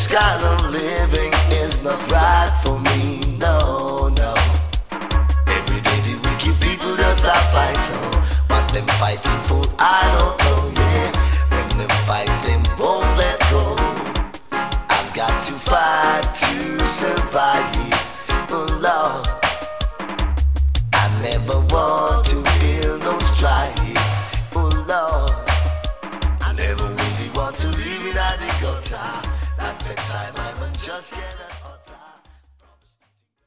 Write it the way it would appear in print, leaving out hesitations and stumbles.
This kind of living is not right for me. No, no. Every day the wicked people just a fight, so what them fighting for, I don't know. Yeah.